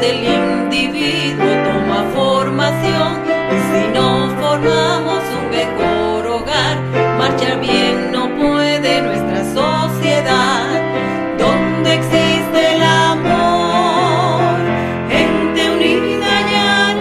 el individuo toma formación, y si no formamos un mejor hogar, marchar bien no puede nuestra sociedad, donde existe el amor, gente unida y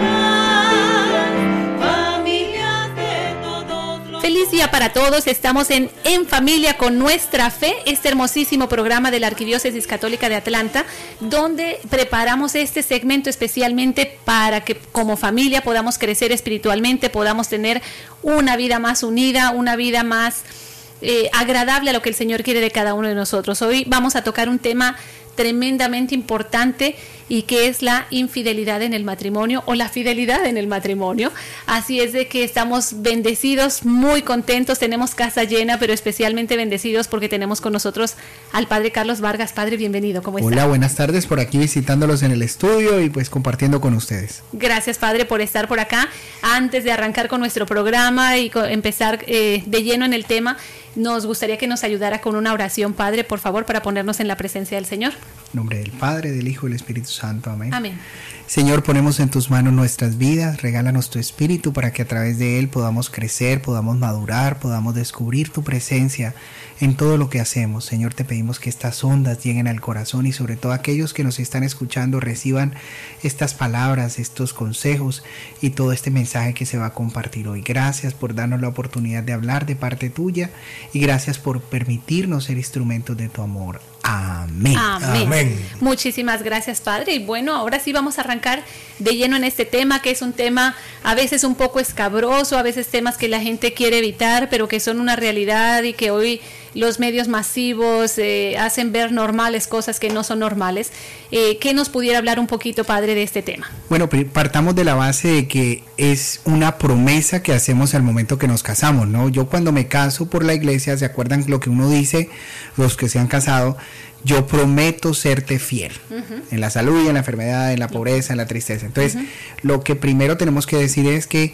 familias de todos los... Feliz día para todos. Estamos en Familia con Nuestra Fe, este hermosísimo programa de la Arquidiócesis Católica de Atlanta, donde preparamos este segmento especialmente para que como familia podamos crecer espiritualmente, podamos tener una vida más unida, una vida más agradable a lo que el Señor quiere de cada uno de nosotros. Hoy vamos a tocar un tema tremendamente importante, y que es la infidelidad en el matrimonio o la fidelidad en el matrimonio. Así es de que estamos bendecidos, muy contentos, tenemos casa llena, pero especialmente bendecidos porque tenemos con nosotros al Padre Carlos Vargas. Padre, bienvenido, ¿cómo está? Hola, buenas tardes, por aquí visitándolos en el estudio y pues compartiendo con ustedes. Gracias, Padre, por estar por acá. Antes de arrancar con nuestro programa y empezar de lleno en el tema, nos gustaría que nos ayudara con una oración, Padre, por favor, para ponernos en la presencia del Señor. En nombre del Padre, del Hijo y del Espíritu Santo. Amén. Amén. Señor, ponemos en tus manos nuestras vidas, regálanos tu Espíritu para que a través de él podamos crecer, podamos madurar, podamos descubrir tu presencia en todo lo que hacemos. Señor, te pedimos que estas ondas lleguen al corazón y sobre todo aquellos que nos están escuchando reciban estas palabras, estos consejos y todo este mensaje que se va a compartir hoy. Gracias por darnos la oportunidad de hablar de parte tuya y gracias por permitirnos ser instrumentos de tu amor. Amén. Amén. Amén. Muchísimas gracias, Padre. Y bueno, ahora sí vamos a arrancar de lleno en este tema, que es un tema a veces un poco escabroso, a veces temas que la gente quiere evitar, pero que son una realidad y que hoy los medios masivos hacen ver normales cosas que no son normales. ¿Qué nos pudiera hablar un poquito, Padre, de este tema? Bueno, partamos de la base de que es una promesa que hacemos al momento que nos casamos, ¿no? Yo cuando me caso por la iglesia, ¿se acuerdan lo que uno dice, los que se han casado? Yo prometo serte fiel, en la salud y en la enfermedad, en la pobreza, en la tristeza. Entonces, lo que primero tenemos que decir es que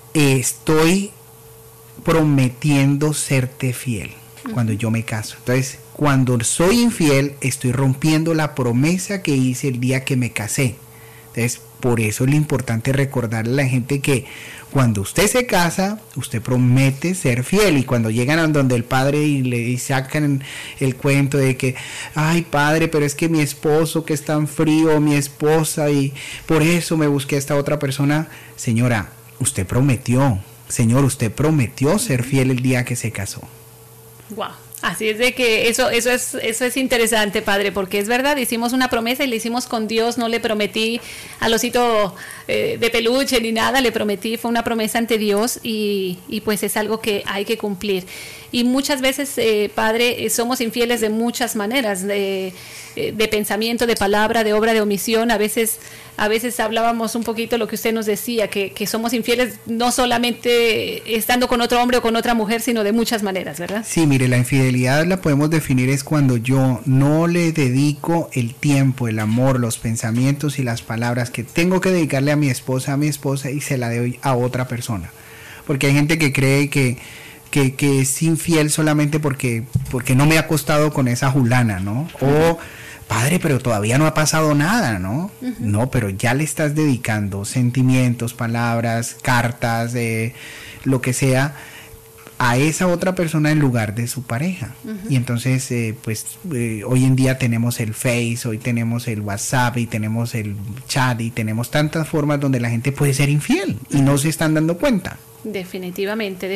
estoy prometiendo serte fiel cuando yo me caso. Entonces, cuando soy infiel, estoy rompiendo la promesa que hice el día que me casé. Entonces, por eso es lo importante recordarle a la gente que cuando usted se casa, usted promete ser fiel. Y cuando llegan a donde el padre y sacan el cuento de que, ay, padre, pero es que mi esposo que es tan frío, mi esposa, y por eso me busqué a esta otra persona. Señora, usted prometió, señor, usted prometió ser fiel el día que se casó. Wow. Así es de que eso es interesante, Padre, porque es verdad, hicimos una promesa y la hicimos con Dios, no le prometí al osito de peluche ni nada, le prometí, fue una promesa ante Dios y pues es algo que hay que cumplir. Y muchas veces, Padre, somos infieles de muchas maneras, de pensamiento, de palabra, de obra, de omisión. A veces hablábamos un poquito lo que usted nos decía, que somos infieles no solamente estando con otro hombre o con otra mujer, sino de muchas maneras, ¿verdad? Sí, mire, la infidelidad la podemos definir es cuando yo no le dedico el tiempo, el amor, los pensamientos y las palabras que tengo que dedicarle a mi esposa y se la doy a otra persona. Porque hay gente que cree que es infiel solamente porque no me ha acostado con esa fulana, ¿no? O, padre, pero todavía no ha pasado nada, ¿no? No, pero ya le estás dedicando sentimientos, palabras, cartas, lo que sea, a esa otra persona en lugar de su pareja. Y entonces, hoy en día tenemos el Face, hoy tenemos el WhatsApp y tenemos el chat y tenemos tantas formas donde la gente puede ser infiel y no se están dando cuenta. Definitivamente,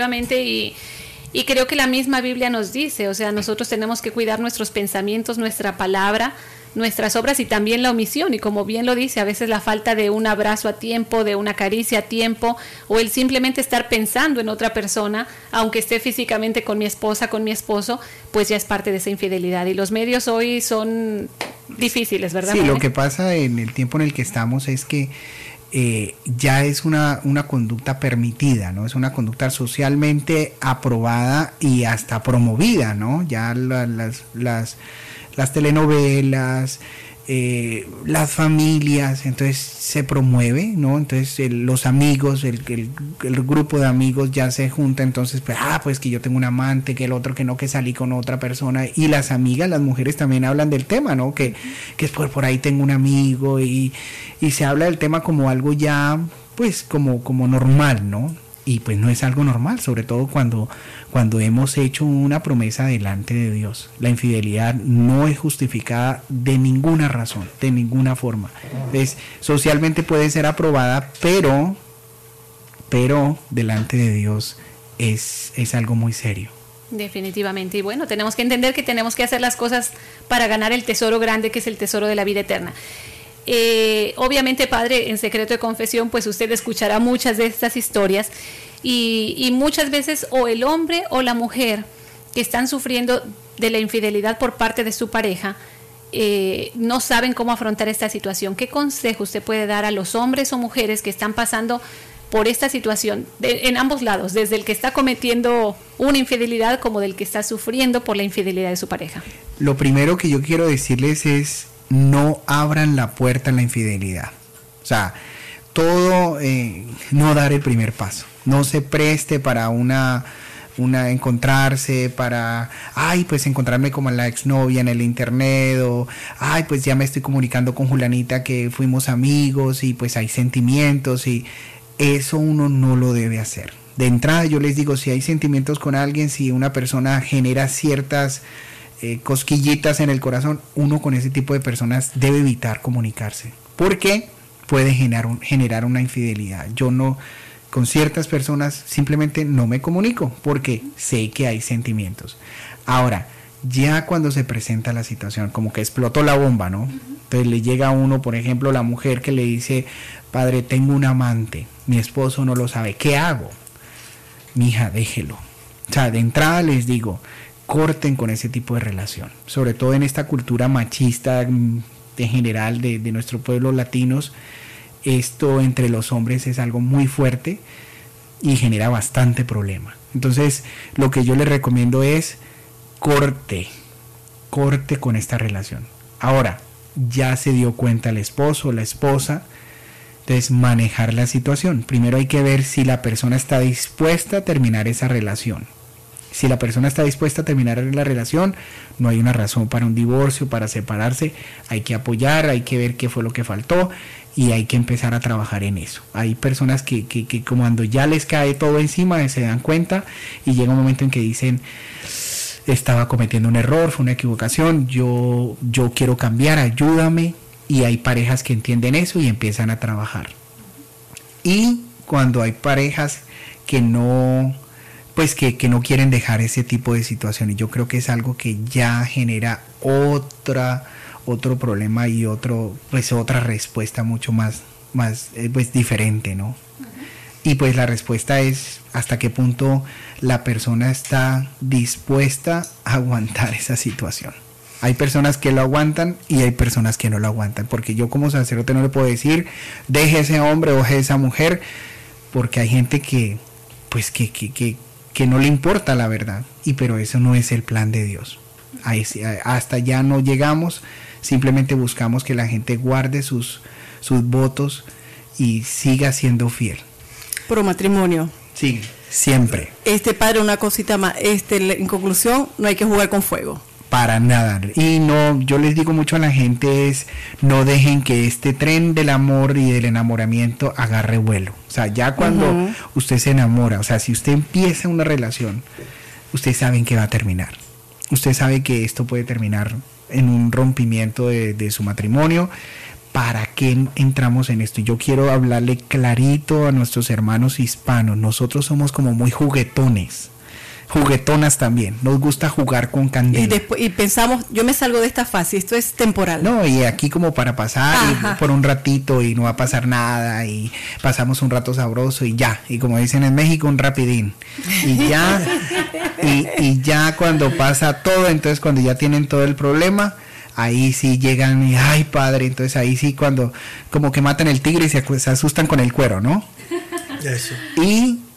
y creo que la misma Biblia nos dice, o sea, nosotros tenemos que cuidar nuestros pensamientos, nuestra palabra, nuestras obras y también la omisión, y como bien lo dice, a veces la falta de un abrazo a tiempo, de una caricia a tiempo, o el simplemente estar pensando en otra persona, aunque esté físicamente con mi esposa, con mi esposo, pues ya es parte de esa infidelidad, y los medios hoy son difíciles, ¿verdad? Sí, lo que pasa en el tiempo en el que estamos es que ya es una conducta permitida, ¿no? Es una conducta socialmente aprobada y hasta promovida, ¿no? Ya las telenovelas, las familias, entonces se promueve, ¿no? Entonces los amigos, el grupo de amigos ya se junta, entonces pues que yo tengo un amante, que el otro que no, que salí con otra persona, y las amigas, las mujeres también hablan del tema, ¿no? Que es por ahí tengo un amigo, y se habla del tema como algo ya pues como normal, ¿no? Y pues no es algo normal, sobre todo cuando hemos hecho una promesa delante de Dios. La infidelidad no es justificada de ninguna razón, de ninguna forma. Entonces, socialmente puede ser aprobada, pero delante de Dios es algo muy serio. Definitivamente. Y bueno, tenemos que entender que tenemos que hacer las cosas para ganar el tesoro grande, que es el tesoro de la vida eterna. Obviamente, padre, en secreto de confesión, pues usted escuchará muchas de estas historias y muchas veces o el hombre o la mujer que están sufriendo de la infidelidad por parte de su pareja no saben cómo afrontar esta situación. ¿Qué consejo usted puede dar a los hombres o mujeres que están pasando por esta situación en ambos lados, desde el que está cometiendo una infidelidad como del que está sufriendo por la infidelidad de su pareja? Lo primero que yo quiero decirles es: no abran la puerta a la infidelidad. O sea, todo, no dar el primer paso. No se preste para una encontrarse, para, pues encontrarme como la exnovia en el internet, o, pues ya me estoy comunicando con Julanita que fuimos amigos y pues hay sentimientos, y eso uno no lo debe hacer. De entrada yo les digo, si hay sentimientos con alguien, si una persona genera ciertas cosquillitas en el corazón, uno con ese tipo de personas debe evitar comunicarse, porque puede generar una infidelidad. Yo no, con ciertas personas simplemente no me comunico porque sé que hay sentimientos. Ahora, ya cuando se presenta la situación, como que explotó la bomba, ¿no? Entonces le llega a uno, por ejemplo, la mujer que le dice: padre, tengo un amante, mi esposo no lo sabe, ¿qué hago? Mija, déjelo. O sea, de entrada les digo, corten con ese tipo de relación, sobre todo en esta cultura machista en general de nuestro pueblo latinos. Esto entre los hombres es algo muy fuerte y genera bastante problema. Entonces, lo que yo les recomiendo es corte con esta relación. Ahora, ya se dio cuenta el esposo o la esposa, entonces manejar la situación. Primero hay que ver si la persona está dispuesta a terminar esa relación. Si la persona está dispuesta a terminar la relación, no hay una razón para un divorcio, para separarse. Hay que apoyar, hay que ver qué fue lo que faltó y hay que empezar a trabajar en eso. Hay personas que cuando ya les cae todo encima se dan cuenta y llega un momento en que dicen: estaba cometiendo un error, fue una equivocación, yo quiero cambiar, ayúdame. Y hay parejas que entienden eso y empiezan a trabajar. Y cuando hay parejas que no, pues que no quieren dejar ese tipo de situaciones, yo creo que es algo que ya genera otro problema y otra respuesta mucho más pues diferente, ¿no? Y pues la respuesta es hasta qué punto la persona está dispuesta a aguantar esa situación. Hay personas que lo aguantan y hay personas que no lo aguantan, porque yo como sacerdote no le puedo decir deje ese hombre o deje esa mujer, porque hay gente que no le importa la verdad, pero eso no es el plan de Dios. Hasta allá no llegamos, simplemente buscamos que la gente guarde sus votos y siga siendo fiel. Pro matrimonio. Sí, siempre. Padre, una cosita más, en conclusión, no hay que jugar con fuego. Para nada. Y no, yo les digo mucho a la gente es: no dejen que este tren del amor y del enamoramiento agarre vuelo. O sea, ya cuando usted se enamora, o sea, si usted empieza una relación, usted sabe en qué va a terminar. Usted sabe que esto puede terminar en un rompimiento de su matrimonio. ¿Para qué entramos en esto? Y yo quiero hablarle clarito a nuestros hermanos hispanos. Nosotros somos como muy juguetonas también, nos gusta jugar con candela. Y pensamos, yo me salgo de esta fase, esto es temporal. No, y aquí como para pasar por un ratito y no va a pasar nada y pasamos un rato sabroso y ya, y como dicen en México, un rapidín. Y ya, y ya cuando pasa todo, entonces cuando ya tienen todo el problema, ahí sí llegan y ay padre, entonces ahí sí cuando como que matan el tigre y se asustan con el cuero, ¿no? Eso. Y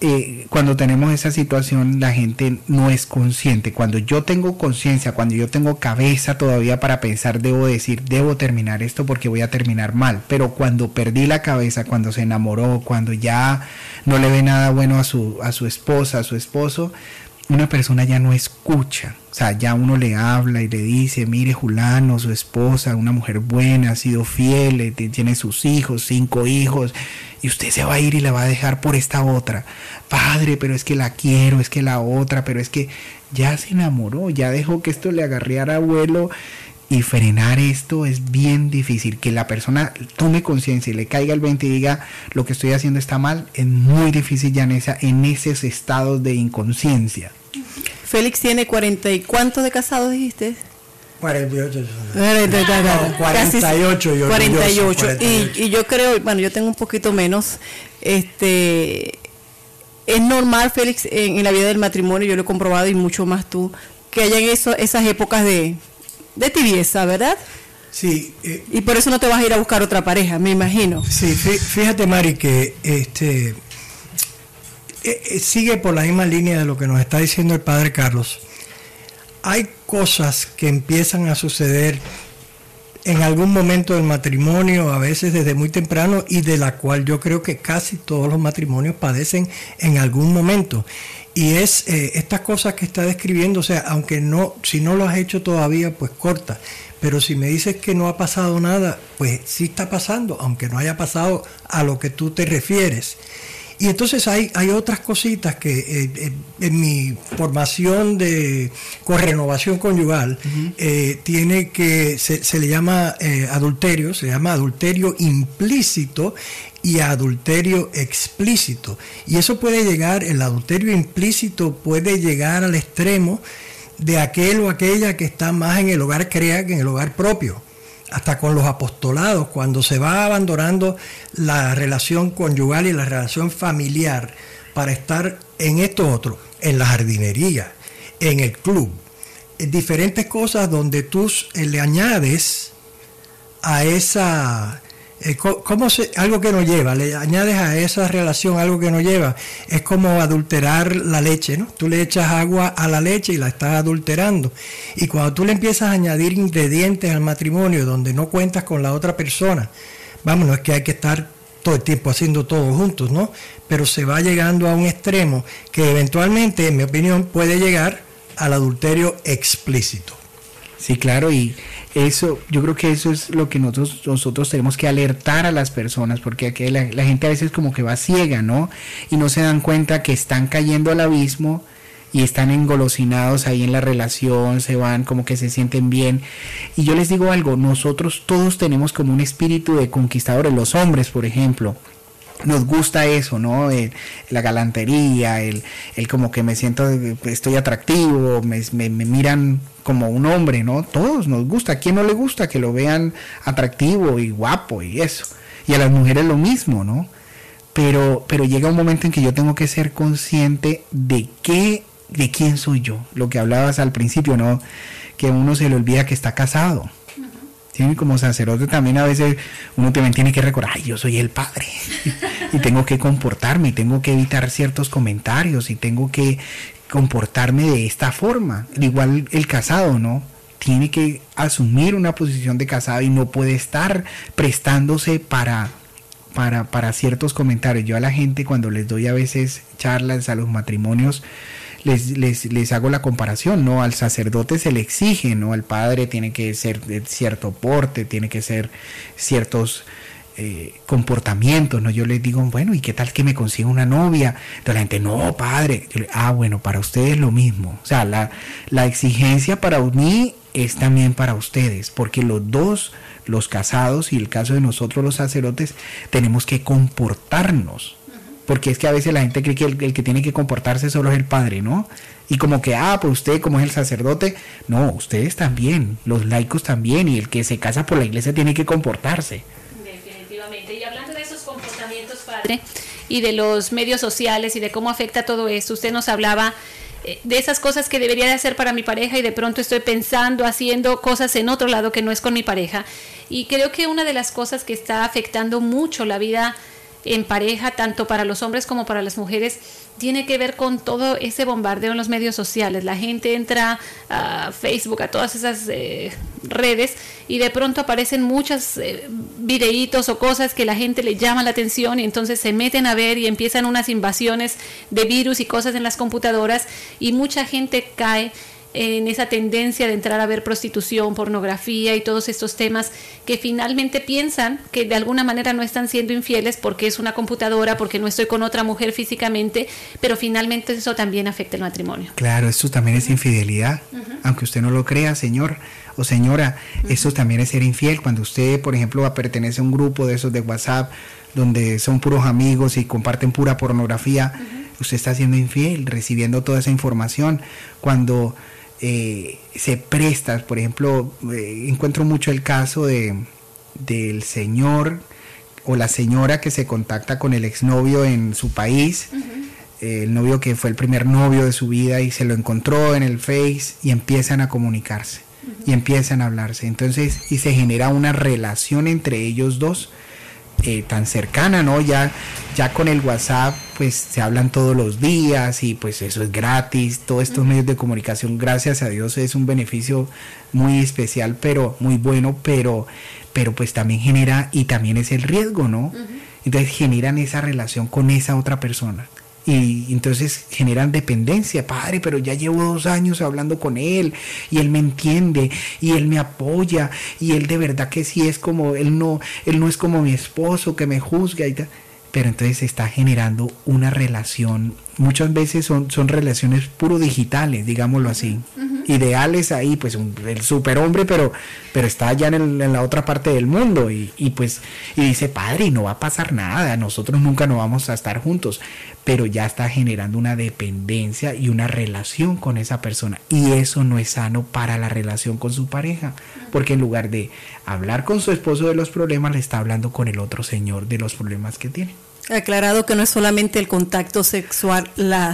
cuando tenemos esa situación, la gente no es consciente. Cuando yo tengo conciencia, cuando yo tengo cabeza todavía para pensar, debo decir, debo terminar esto porque voy a terminar mal. Pero cuando perdí la cabeza, cuando se enamoró, cuando ya no le ve nada bueno a su esposa, a su esposo, una persona ya no escucha. O sea, ya uno le habla y le dice, mire, Julano, su esposa, una mujer buena, ha sido fiel, tiene sus hijos, 5 hijos, y usted se va a ir y la va a dejar por esta otra. Padre, pero es que la quiero, es que la otra, pero es que ya se enamoró, ya dejó que esto le agarreara vuelo, y frenar esto es bien difícil. Que la persona tome conciencia y le caiga el 20 y diga, lo que estoy haciendo está mal, es muy difícil ya en esos estados de inconsciencia. Félix tiene 40 y ¿cuántos de casados dijiste? 48. No, 48. Yo 48. Y yo creo, bueno, yo tengo un poquito menos. Es normal, Félix, en la vida del matrimonio, yo lo he comprobado y mucho más tú, que hayan esas épocas de tibieza, ¿verdad? Sí. Y por eso no te vas a ir a buscar otra pareja, me imagino. Sí, fíjate, Mari, que sigue por la misma línea de lo que nos está diciendo el padre Carlos. Hay cosas que empiezan a suceder en algún momento del matrimonio, a veces desde muy temprano, y de la cual yo creo que casi todos los matrimonios padecen en algún momento. Y es estas cosas que está describiendo, o sea, aunque no, si no lo has hecho todavía, pues corta. Pero si me dices que no ha pasado nada, pues sí está pasando, aunque no haya pasado a lo que tú te refieres. Y entonces hay otras cositas que en mi formación de correnovación conyugal tiene que, se le llama adulterio, se llama adulterio implícito y adulterio explícito. Y eso puede llegar, el adulterio implícito puede llegar al extremo de aquel o aquella que está más en el hogar crea que en el hogar propio. Hasta con los apostolados, cuando se va abandonando la relación conyugal y la relación familiar para estar en esto otro, en la jardinería, en el club, en diferentes cosas donde tú le añades a esa... algo que no lleva, le añades a esa relación algo que no lleva, es como adulterar la leche, ¿no? Tú le echas agua a la leche y la estás adulterando, y cuando tú le empiezas a añadir ingredientes al matrimonio donde no cuentas con la otra persona, vamos, no es que hay que estar todo el tiempo haciendo todo juntos, ¿no? Pero se va llegando a un extremo que eventualmente, en mi opinión, puede llegar al adulterio explícito. Sí, claro, y eso, yo creo que eso es lo que nosotros tenemos que alertar a las personas, porque aquí la gente a veces como que va ciega, ¿no? Y no se dan cuenta que están cayendo al abismo y están engolosinados ahí en la relación, se van como que se sienten bien. Y yo les digo algo, nosotros todos tenemos como un espíritu de conquistadores, los hombres, por ejemplo. Nos gusta eso, ¿no? La galantería, el como que me siento, estoy atractivo, me miran como un hombre, ¿no? Todos nos gusta. ¿A quién no le gusta que lo vean atractivo y guapo y eso? Y a las mujeres lo mismo, ¿no? Pero llega un momento en que yo tengo que ser consciente de quién soy yo. Lo que hablabas al principio, ¿no? Que uno se le olvida que está casado. ¿Sí? Como sacerdote también a veces uno también tiene que recordar, ay, yo soy el padre y tengo que comportarme, y tengo que evitar ciertos comentarios y tengo que comportarme de esta forma. Igual el casado, ¿no? Tiene que asumir una posición de casado y no puede estar prestándose para ciertos comentarios. Yo a la gente, cuando les doy a veces charlas a los matrimonios, les hago la comparación, ¿no? Al sacerdote se le exige, ¿no? Al padre tiene que ser de cierto porte, tiene que ser ciertos comportamientos, ¿no? Yo les digo, bueno, ¿y qué tal que me consiga una novia? Entonces la gente, no, padre. Yo bueno, para ustedes lo mismo. O sea, la exigencia para mí es también para ustedes, porque los dos, los casados y el caso de nosotros los sacerdotes, tenemos que comportarnos. Porque es que a veces la gente cree que el que tiene que comportarse solo es el padre, ¿no? Y como que, pues usted como es el sacerdote, no, ustedes también, los laicos también, y el que se casa por la iglesia tiene que comportarse. Definitivamente. Y hablando de esos comportamientos, padre, y de los medios sociales y de cómo afecta todo esto, usted nos hablaba de esas cosas que debería de hacer para mi pareja y de pronto estoy pensando, haciendo cosas en otro lado que no es con mi pareja. Y creo que una de las cosas que está afectando mucho la vida en pareja, tanto para los hombres como para las mujeres, tiene que ver con todo ese bombardeo en los medios sociales. La gente entra a Facebook, a todas esas redes, y de pronto aparecen muchos videitos o cosas que la gente le llama la atención, y entonces se meten a ver y empiezan unas invasiones de virus y cosas en las computadoras, y mucha gente cae en esa tendencia de entrar a ver prostitución, pornografía y todos estos temas que finalmente piensan que de alguna manera no están siendo infieles porque es una computadora, porque no estoy con otra mujer físicamente, pero finalmente eso también afecta el matrimonio. Claro, esto también es infidelidad, aunque usted no lo crea, señor o señora, esto también es ser infiel. Cuando usted, por ejemplo, pertenece a un grupo de esos de WhatsApp donde son puros amigos y comparten pura pornografía, usted está siendo infiel, recibiendo toda esa información. Cuando se presta, por ejemplo, encuentro mucho el caso del señor o la señora que se contacta con el exnovio en su país, el novio que fue el primer novio de su vida y se lo encontró en el Face, y empiezan a comunicarse y empiezan a hablarse, entonces, y se genera una relación entre ellos dos tan cercana, ¿no? Ya con el WhatsApp pues se hablan todos los días y pues eso es gratis. Todos estos medios de comunicación, gracias a Dios, es un beneficio muy especial, pero muy bueno, pero pues también genera, y también es el riesgo, ¿no? Entonces generan esa relación con esa otra persona y entonces generan dependencia. Padre, pero ya llevo 2 años hablando con él y él me entiende y él me apoya y él de verdad que sí es como, él no es como mi esposo que me juzga y tal. Pero entonces se está generando una relación, muchas veces son relaciones puro digitales, digámoslo así, ideales ahí, pues el superhombre, pero está allá en la otra parte del mundo y dice, padre, no va a pasar nada, nosotros nunca nos vamos a estar juntos, pero ya está generando una dependencia y una relación con esa persona, y eso no es sano para la relación con su pareja, porque en lugar de hablar con su esposo de los problemas, le está hablando con el otro señor de los problemas que tiene. Aclarado que no es solamente el contacto sexual,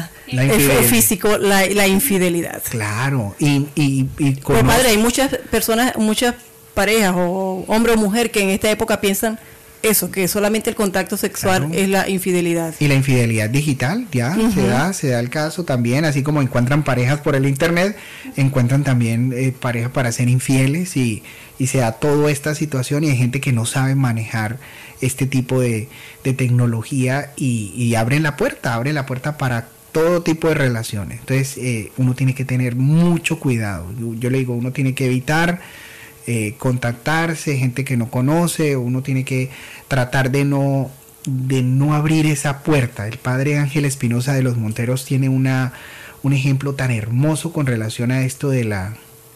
el físico, la infidelidad. Claro, y pues, padre, hay muchas personas, muchas parejas, o hombre o mujer, que en esta época piensan eso, que solamente el contacto sexual es la infidelidad. Y la infidelidad digital, ya se da el caso también, así como encuentran parejas por el internet, encuentran también parejas para ser infieles, y se da toda esta situación, y hay gente que no sabe manejar este tipo de tecnología y abre la puerta para todo tipo de relaciones. Entonces uno tiene que tener mucho cuidado. Yo le digo, uno tiene que evitar contactarse, gente que no conoce, uno tiene que tratar de no abrir esa puerta. El padre Ángel Espinosa de los Monteros tiene un ejemplo tan hermoso con relación a esto de la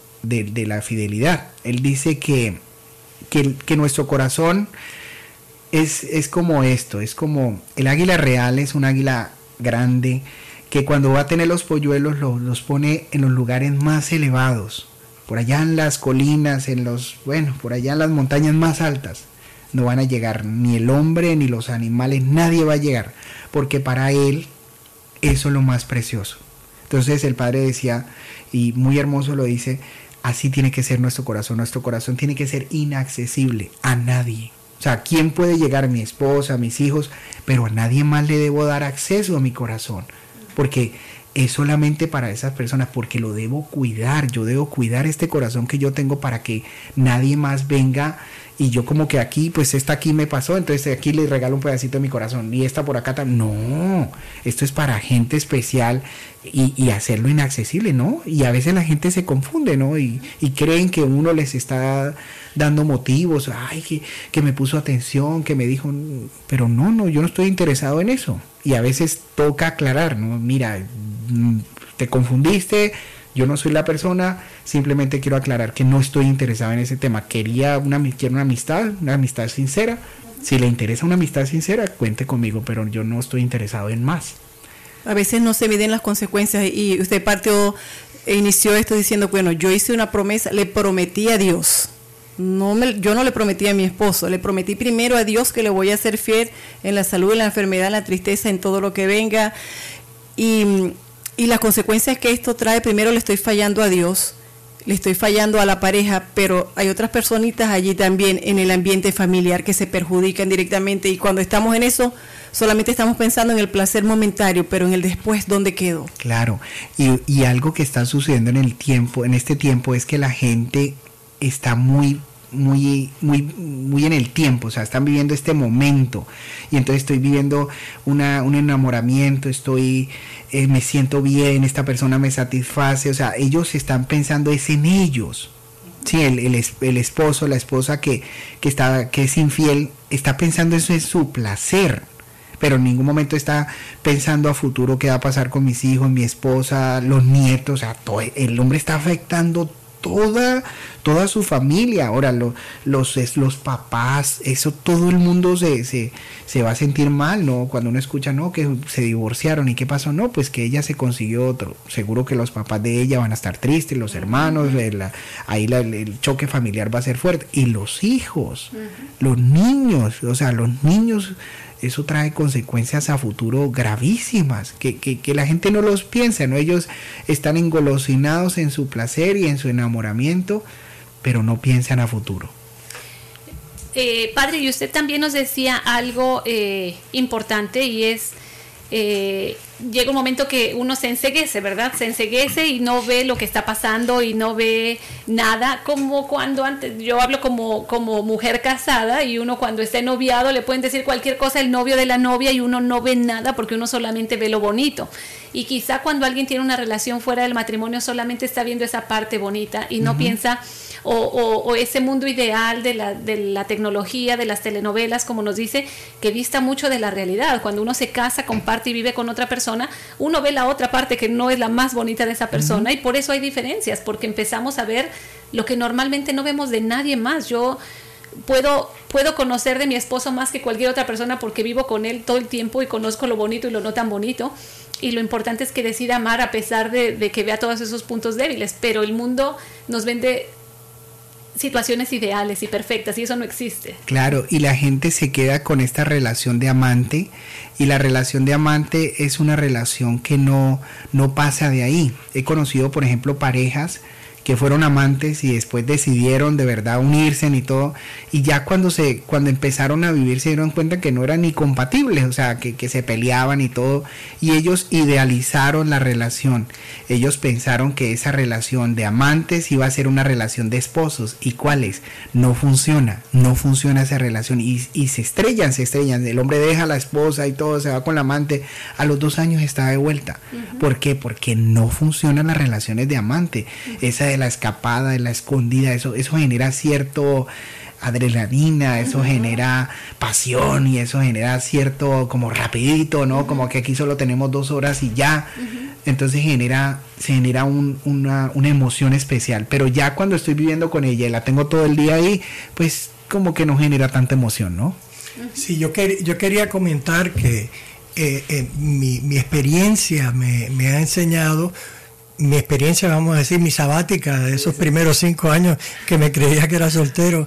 fidelidad. Él dice que nuestro corazón es como esto, es como el águila real, es un águila grande que cuando va a tener los polluelos los pone en los lugares más elevados, por allá en las colinas, por allá en las montañas más altas. No van a llegar ni el hombre ni los animales, nadie va a llegar, porque para él eso es lo más precioso. Entonces el padre decía, y muy hermoso lo dice, así tiene que ser nuestro corazón tiene que ser inaccesible a nadie. O sea, ¿quién puede llegar? Mi esposa, mis hijos, pero a nadie más le debo dar acceso a mi corazón, porque es solamente para esas personas, porque lo debo cuidar. Yo debo cuidar este corazón que yo tengo para que nadie más venga y yo como que aquí, pues esta aquí me pasó, entonces aquí le regalo un pedacito de mi corazón y esta por acá también. No, esto es para gente especial y hacerlo inaccesible, ¿no? Y a veces la gente se confunde, ¿no? Y creen que uno les está dando motivos, ay, que me puso atención, que me dijo, pero no, yo no estoy interesado en eso. Y a veces toca aclarar, ¿no? Mira, te confundiste, yo no soy la persona, simplemente quiero aclarar que no estoy interesado en ese tema. Quiero una amistad sincera. Si le interesa una amistad sincera, cuente conmigo, pero yo no estoy interesado en más. A veces no se miden las consecuencias, y usted inició esto diciendo, bueno, yo hice una promesa, le prometí a Dios. Yo no le prometí a mi esposo, le prometí primero a Dios que le voy a ser fiel en la salud, en la enfermedad, en la tristeza, en todo lo que venga, y las consecuencias que esto trae, primero le estoy fallando a Dios, le estoy fallando a la pareja, pero hay otras personitas allí también en el ambiente familiar que se perjudican directamente, y cuando estamos en eso solamente estamos pensando en el placer momentario, pero en el después, ¿dónde quedó? Claro, y algo que está sucediendo en este tiempo es que la gente está muy en el tiempo, o sea, están viviendo este momento, y entonces estoy viviendo un enamoramiento, me siento bien, esta persona me satisface, o sea, ellos están pensando es en ellos. Sí, el esposo, la esposa que es infiel, está pensando eso en su placer, pero en ningún momento está pensando a futuro qué va a pasar con mis hijos, mi esposa, los nietos, o sea, el hombre está afectando toda su familia. Ahora los papás, eso, todo el mundo se va a sentir mal, ¿no? Cuando uno escucha, no, que se divorciaron, ¿y qué pasó? No, pues que ella se consiguió otro. Seguro que los papás de ella van a estar tristes, los hermanos, ahí el choque familiar va a ser fuerte. Y los hijos, los niños, o sea, los niños, eso trae consecuencias a futuro gravísimas, que la gente no los piensa, ¿no? Ellos están engolosinados en su placer y en su enamoramiento, pero no piensan a futuro. Padre, y usted también nos decía algo importante, y es, llega un momento que uno se enceguece, ¿verdad? Se enceguece y no ve lo que está pasando y no ve nada, como cuando antes, yo hablo como mujer casada, y uno cuando está noviado le pueden decir cualquier cosa el novio de la novia y uno no ve nada porque uno solamente ve lo bonito. Y quizá cuando alguien tiene una relación fuera del matrimonio solamente está viendo esa parte bonita y no piensa, o ese mundo ideal de la tecnología, de las telenovelas, como nos dice, que dista mucho de la realidad. Cuando uno se casa, comparte y vive con otra persona, uno ve la otra parte que no es la más bonita de esa persona, y por eso hay diferencias, porque empezamos a ver lo que normalmente no vemos de nadie más. Yo puedo conocer de mi esposo más que cualquier otra persona porque vivo con él todo el tiempo y conozco lo bonito y lo no tan bonito, y lo importante es que decida amar a pesar de que vea todos esos puntos débiles, pero el mundo nos vende situaciones ideales y perfectas, y eso no existe. Claro, y la gente se queda con esta relación de amante, y la relación de amante es una relación que no pasa de ahí. He conocido, por ejemplo, parejas que fueron amantes y después decidieron de verdad unirse y todo, y ya cuando empezaron a vivir se dieron cuenta que no eran ni compatibles, o sea, que se peleaban y todo, y ellos idealizaron la relación. Ellos pensaron que esa relación de amantes iba a ser una relación de esposos, ¿y cuál es? No funciona esa relación, y se estrellan, el hombre deja a la esposa y todo, se va con la amante, a los 2 años está de vuelta. ¿Por qué? Porque no funcionan las relaciones de amante. Esa de la escapada, de la escondida, eso genera cierto adrenalina, eso genera pasión, y eso genera cierto como rapidito, ¿no? Como que aquí solo tenemos 2 horas y ya. Entonces se genera una emoción especial, pero ya cuando estoy viviendo con ella y la tengo todo el día ahí, pues como que no genera tanta emoción, ¿no? Sí, yo quería comentar que mi experiencia me ha enseñado, mi experiencia, vamos a decir, mi sabática de esos primeros 5 años que me creía que era soltero,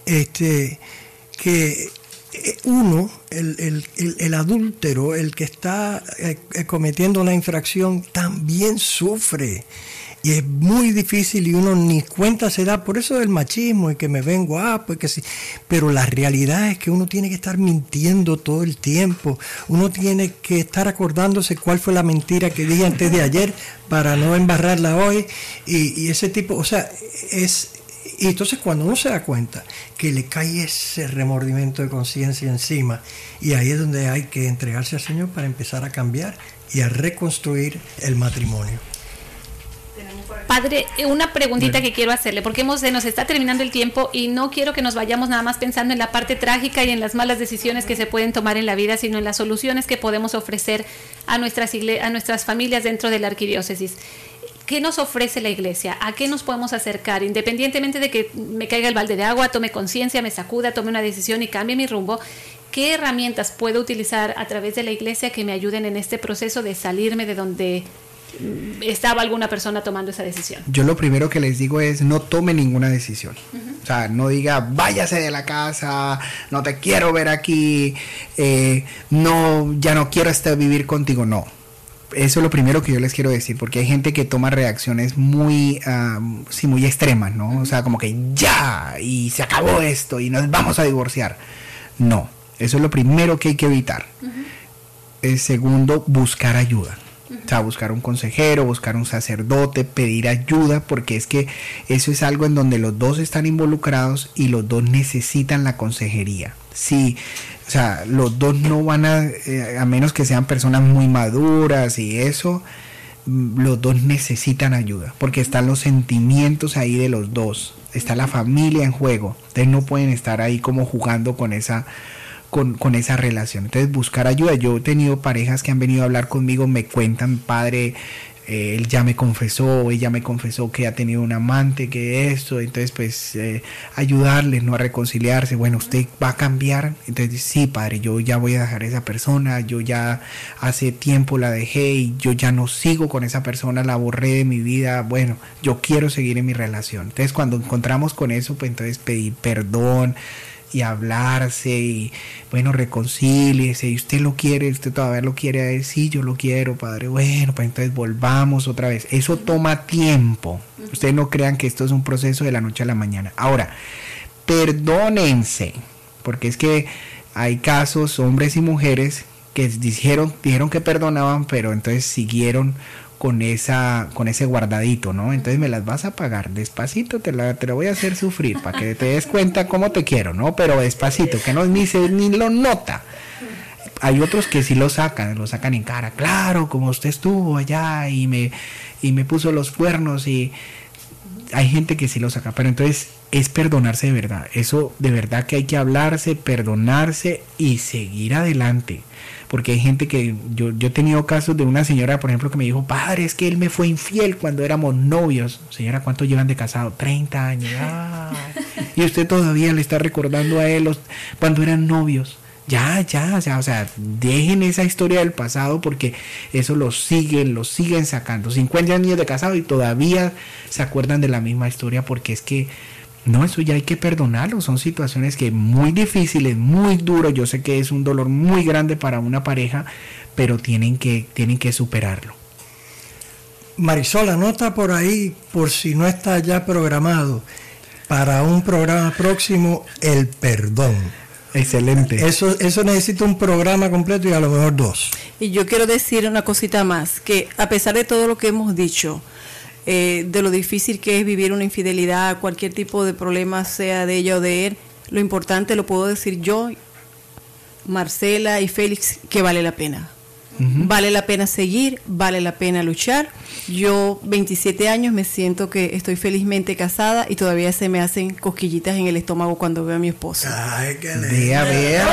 que uno, el adúltero, el que está cometiendo una infracción, también sufre. Y es muy difícil y uno ni cuenta se da, por eso del machismo y que me vengo, pues que sí. Pero la realidad es que uno tiene que estar mintiendo todo el tiempo. Uno tiene que estar acordándose cuál fue la mentira que dije antes de ayer para no embarrarla hoy. Y ese tipo, o sea, y entonces cuando uno se da cuenta que le cae ese remordimiento de conciencia encima, y ahí es donde hay que entregarse al Señor para empezar a cambiar y a reconstruir el matrimonio. Padre, una preguntita que quiero hacerle, porque se nos está terminando el tiempo y no quiero que nos vayamos nada más pensando en la parte trágica y en las malas decisiones que se pueden tomar en la vida, sino en las soluciones que podemos ofrecer a nuestras familias dentro de la arquidiócesis. ¿Qué nos ofrece la iglesia? ¿A qué nos podemos acercar? Independientemente de que me caiga el balde de agua, tome conciencia, me sacuda, tome una decisión y cambie mi rumbo, ¿qué herramientas puedo utilizar a través de la iglesia que me ayuden en este proceso de salirme de donde estaba alguna persona tomando esa decisión? Yo lo primero que les digo es no tome ninguna decisión. O sea, no diga váyase de la casa, no te quiero ver aquí, no, ya no quiero vivir contigo, no. eso es lo primero que yo les quiero decir, porque hay gente que toma reacciones muy, muy extremas, ¿no? O sea, como que ya, y se acabó esto, y nos vamos a divorciar. No, eso es lo primero que hay que evitar. El segundo, buscar ayuda. O sea, buscar un consejero, buscar un sacerdote, pedir ayuda, porque es que eso es algo en donde los dos están involucrados y los dos necesitan la consejería. Sí, o sea, los dos no van a menos que sean personas muy maduras y eso, los dos necesitan ayuda, porque están los sentimientos ahí de los dos, está la familia en juego, entonces no pueden estar ahí como jugando con esa relación. Entonces buscar ayuda. Yo he tenido parejas que han venido a hablar conmigo, me cuentan, padre, él ya me confesó, ella me confesó que ha tenido un amante, que esto, entonces pues ayudarles, ¿no?, a reconciliarse. Bueno, usted va a cambiar. Entonces sí, padre, yo ya voy a dejar a esa persona, yo ya hace tiempo la dejé y yo ya no sigo con esa persona, la borré de mi vida, bueno, yo quiero seguir en mi relación. Entonces cuando encontramos con eso, pues entonces pedir perdón y hablarse y bueno, reconcíliese, y usted lo quiere, usted todavía lo quiere a él, sí, yo lo quiero, padre, bueno, pues entonces volvamos otra vez. Eso toma tiempo. Ustedes no crean que esto es un proceso de la noche a la mañana. Ahora, perdónense, porque es que hay casos, hombres y mujeres, que dijeron que perdonaban, pero entonces siguieron con ese guardadito, ¿no? Entonces me las vas a pagar despacito, te la voy a hacer sufrir para que te des cuenta cómo te quiero, ¿no? Pero despacito, que no ni lo nota. Hay otros que sí lo sacan en cara, claro, como usted estuvo allá y me puso los cuernos, y hay gente que sí lo saca, pero entonces es perdonarse de verdad. Eso de verdad que hay que hablarse, perdonarse y seguir adelante. Porque hay gente que, yo he tenido casos de una señora, por ejemplo, que me dijo, padre, es que él me fue infiel cuando éramos novios. Señora, ¿cuánto llevan de casado? 30 años. Ay. Y usted todavía le está recordando a él cuando eran novios. Ya, o sea, dejen esa historia del pasado, porque eso lo siguen sacando. 50 años de casado y todavía se acuerdan de la misma historia, porque es que no, eso ya hay que perdonarlo. Son situaciones que muy difíciles, muy duros. Yo sé que es un dolor muy grande para una pareja, pero tienen que superarlo. Marisol, anota por ahí, por si no está ya programado, para un programa próximo, el perdón. Excelente. Eso necesita un programa completo y a lo mejor 2. Y yo quiero decir una cosita más, que a pesar de todo lo que hemos dicho, de lo difícil que es vivir una infidelidad, cualquier tipo de problema, sea de ella o de él, lo importante lo puedo decir yo, Marcela y Félix, que vale la pena. Vale la pena seguir, vale la pena luchar. Yo, 27 años, me siento que estoy felizmente casada y todavía se me hacen cosquillitas en el estómago cuando veo a mi esposo. Ay, qué Vea.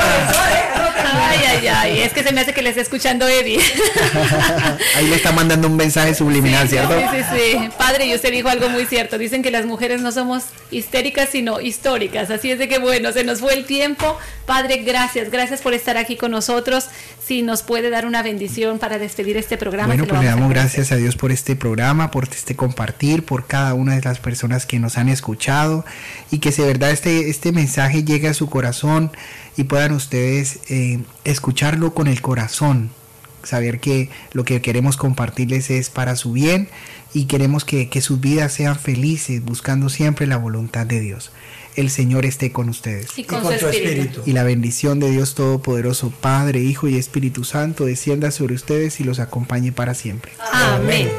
Ay, es que se me hace que le esté escuchando Eddie. Ahí le está mandando un mensaje subliminal, sí, ¿cierto? Sí. Padre, y usted dijo algo muy cierto. Dicen que las mujeres no somos histéricas, sino históricas. Así es de que bueno, se nos fue el tiempo. Padre, gracias por estar aquí con nosotros. Si nos puede dar una bendición para despedir este programa. Bueno, pues le damos gracias a Dios por este programa, por este compartir, por cada una de las personas que nos han escuchado, y que de verdad este mensaje llegue a su corazón y puedan ustedes escucharlo con el corazón, saber que lo que queremos compartirles es para su bien, y queremos que sus vidas sean felices, buscando siempre la voluntad de Dios. El Señor esté con ustedes. Y con su espíritu. Y la bendición de Dios Todopoderoso, Padre, Hijo y Espíritu Santo, descienda sobre ustedes y los acompañe para siempre. Amén.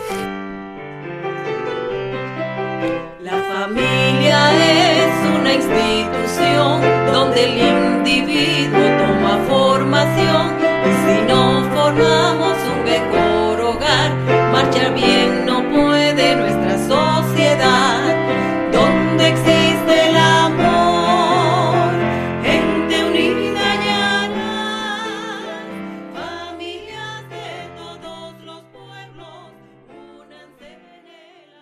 La familia es una institución donde el individuo toma formación, y si no formamos un mejor hogar, marchar bien